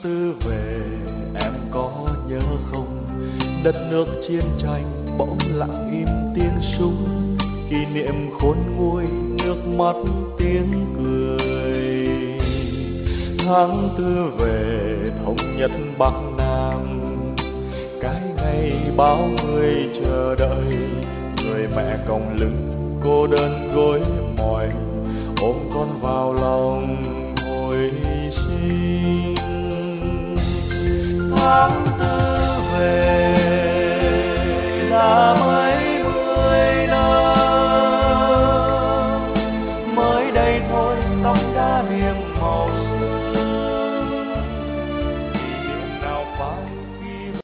tư về em có nhớ không? Đất nước chiến tranh bỗng lặng im tiếng súng, kỷ niệm khôn nguôi nước mắt tiếng cười. Tháng tư về thống nhất Bắc Nam, cái ngày bao người chờ đợi, người mẹ còng lưng cô đơn